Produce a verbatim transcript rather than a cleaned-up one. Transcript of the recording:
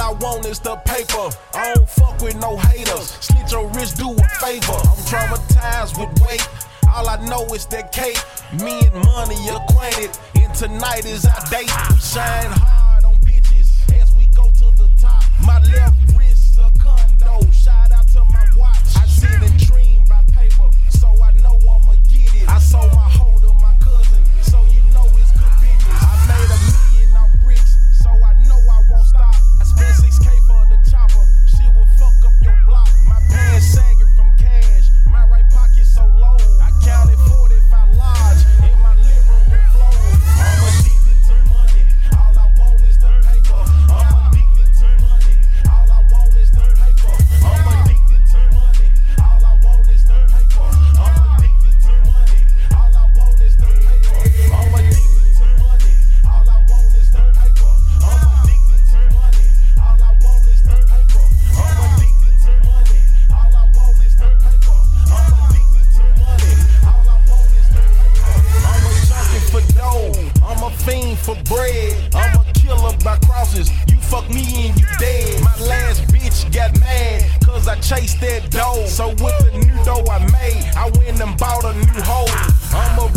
I want is the paper. I don't fuck with no haters. Slit your wrist, do a favor. I'm traumatized with weight. All I know is that cake. Me and money acquainted. And tonight is our date. We shine hard on bitches as we go to the top. My left wrist a condo. Shout out to my watch. I sit and dream by paper, so I know I'ma get it. I sold my hoe to my cousin, so you know it's good business. I made a million off bricks, so I know I won't stop. I spent six K for the chopper. She will fuck up your block. My pants sagging from cash. My right pocket so low. I counted forty-five large in my living room flow. I'm addicted to money. All I want is the paper. I'm addicted to money. All I want is the paper. I'm addicted to money. All I want is the paper. I'm addicted to money. All I want is the paper. I'm addicted to money. All I want is the paper. I'm addicted to money. All I want is the paper. I'm addicted to money. All I want is the paper. I'm addicted to money. All I want is the paper. I'm a junkie for dough. I'm a fiend for bread. I'm a killer by crosses. You fuck me and you dead. My last bitch got mad cause I chased that dough. So with the new dough I made, I went and bought a new hoe. I'm a